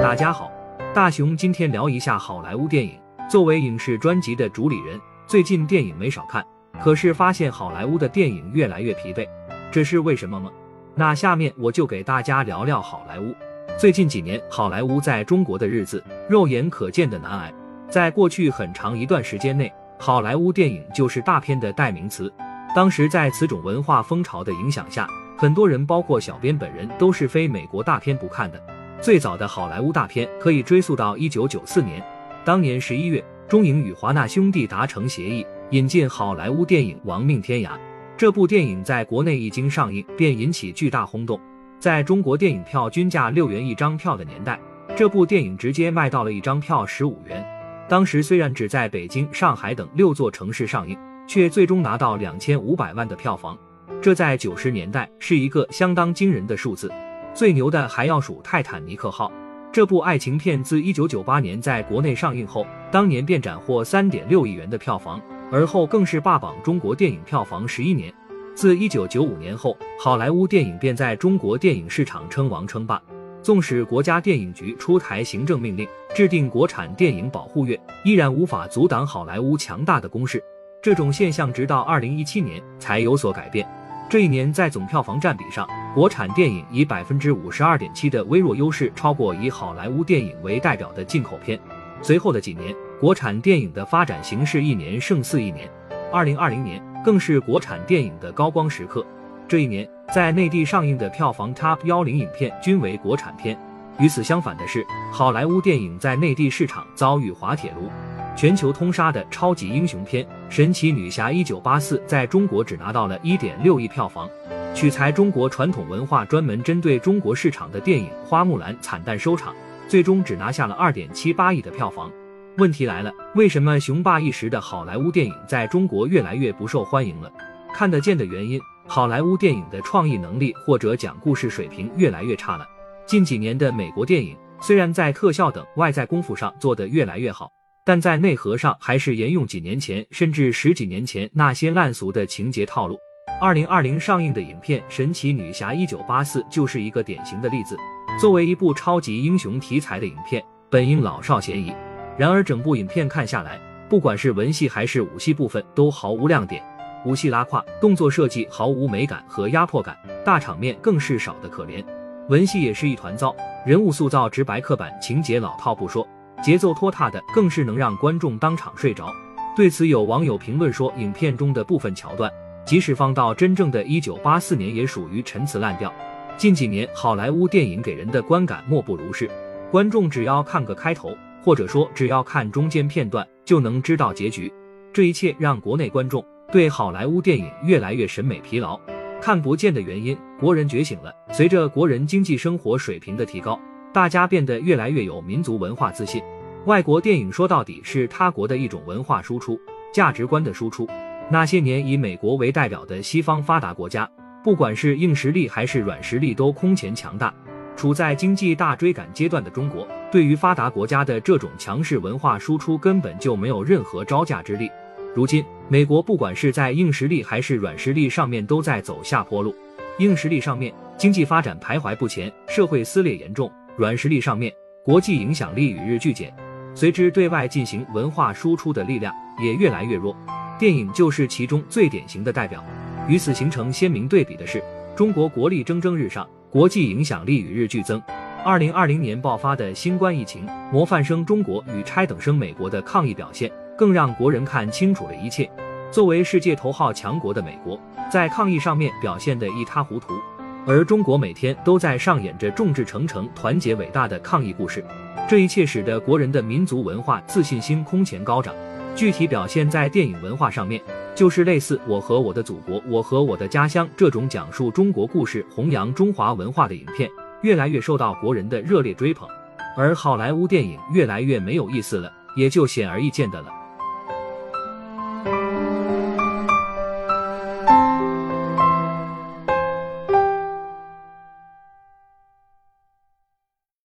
大家好，大熊今天聊一下好莱坞电影。作为影视专辑的主理人，最近电影没少看，可是发现好莱坞的电影越来越疲惫，这是为什么吗？那下面我就给大家聊聊好莱坞。最近几年，好莱坞在中国的日子肉眼可见的难挨。在过去很长一段时间内，好莱坞电影就是大片的代名词。当时在此种文化风潮的影响下，很多人包括小编本人都是非美国大片不看的。最早的好莱坞大片可以追溯到1994年，当年11月，中影与华纳兄弟达成协议，引进好莱坞电影《亡命天涯》。这部电影在国内一经上映便引起巨大轰动，在中国电影票均价6元一张票的年代，这部电影直接卖到了一张票15元。当时虽然只在北京、上海等6座城市上映，却最终拿到2500万的票房，这在90年代是一个相当惊人的数字。最牛的还要数《泰坦尼克号》，这部爱情片自1998年在国内上映后，当年便斩获3.6亿元的票房，而后更是霸榜中国电影票房11年。自1995年后，好莱坞电影便在中国电影市场称王称霸。纵使国家电影局出台行政命令，制定国产电影保护月，依然无法阻挡好莱坞强大的攻势。这种现象直到2017年才有所改变。这一年在总票房占比上，国产电影以 52.7% 的微弱优势超过以好莱坞电影为代表的进口片。随后的几年，国产电影的发展形势一年胜似一年。2020年更是国产电影的高光时刻。这一年，在内地上映的票房 Top 10影片均为国产片。与此相反的是，好莱坞电影在内地市场遭遇滑铁卢。全球通杀的超级英雄片《神奇女侠1984》在中国只拿到了 1.6 亿票房。取材中国传统文化专门针对中国市场的电影《花木兰》惨淡收场，最终只拿下了 2.78 亿的票房。问题来了，为什么雄霸一时的好莱坞电影在中国越来越不受欢迎了？看得见的原因，好莱坞电影的创意能力或者讲故事水平越来越差了。近几年的美国电影虽然在特效等外在功夫上做得越来越好，但在内核上还是沿用几年前甚至10几年前那些烂俗的情节套路。2020上映的影片《神奇女侠1984》就是一个典型的例子。作为一部超级英雄题材的影片，本应老少咸宜，然而整部影片看下来，不管是文戏还是武戏部分都毫无亮点，武戏拉胯，动作设计毫无美感和压迫感，大场面更是少得可怜。文戏也是一团糟，人物塑造直白刻板，情节老套不说，节奏拖沓的更是能让观众当场睡着。对此有网友评论说，影片中的部分桥段即使放到真正的1984年也属于陈词滥调。近几年好莱坞电影给人的观感莫不如是，观众只要看个开头，或者说只要看中间片段就能知道结局。这一切让国内观众对好莱坞电影越来越审美疲劳。看不见的原因，国人觉醒了。随着国人经济生活水平的提高，大家变得越来越有民族文化自信。外国电影说到底是他国的一种文化输出，价值观的输出。那些年以美国为代表的西方发达国家，不管是硬实力还是软实力都空前强大。处在经济大追赶阶段的中国，对于发达国家的这种强势文化输出根本就没有任何招架之力。如今美国不管是在硬实力还是软实力上面都在走下坡路。硬实力上面，经济发展徘徊不前，社会撕裂严重；软实力上面，国际影响力与日俱减，随之对外进行文化输出的力量也越来越弱。电影就是其中最典型的代表。与此形成鲜明对比的是，中国国力蒸蒸日上，国际影响力与日俱增。2020年爆发的新冠疫情，模范生中国与差等生美国的抗疫表现，更让国人看清楚了一切。作为世界头号强国的美国，在抗疫上面表现得一塌糊涂，而中国每天都在上演着众志成城、团结伟大的抗疫故事。这一切使得国人的民族文化自信心空前高涨。具体表现在电影文化上面，就是类似《我和我的祖国》《我和我的家乡》这种讲述中国故事、弘扬中华文化的影片，越来越受到国人的热烈追捧。而好莱坞电影越来越没有意思了，也就显而易见的了。